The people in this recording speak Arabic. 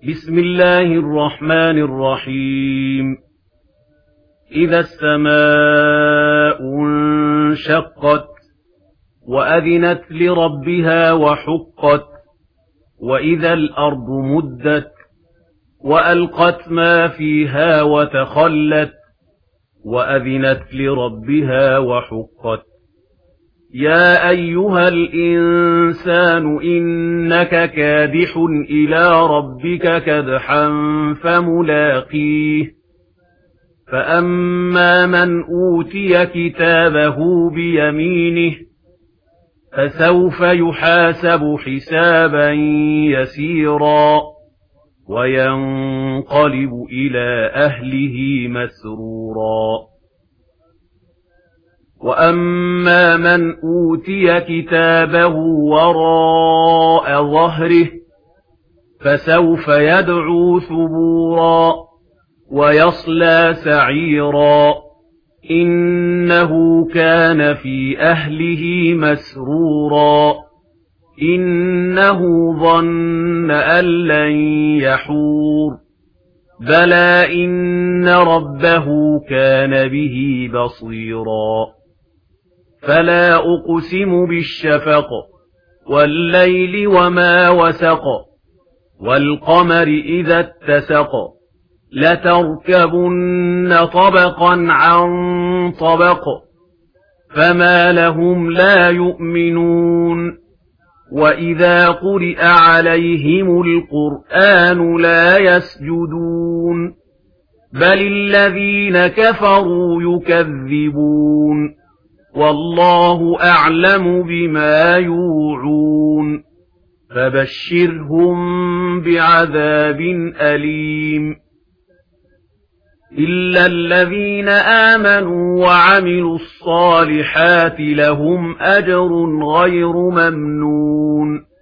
بسم الله الرحمن الرحيم. إذا السماء انشقت وأذنت لربها وحقت وإذا الأرض مدت وألقت ما فيها وتخلت وأذنت لربها وحقت. يا أيها الإنسان إنك كادح إلى ربك كدحا فملاقيه. فأما من أوتي كتابه بيمينه فسوف يحاسب حسابا يسيرا وينقلب إلى أهله مسرورا. وأما من أوتي كتابه وراء ظهره فسوف يدعو ثبورا ويصلى سعيرا إنه كان في أهله مسرورا إنه ظن أن لن يحور بلى إن ربه كان به بصيرا. فلا أقسم بالشفق والليل وما وسق والقمر إذا اتسق لتركبن طبقا عن طبق فما لهم لا يؤمنون. وإذا قرئ عليهم القرآن لا يسجدون بل الذين كفروا يكذبون والله أعلم بما يوعون فبشرهم بعذاب أليم. إلا الذين آمنوا وعملوا الصالحات لهم أجر غير ممنون.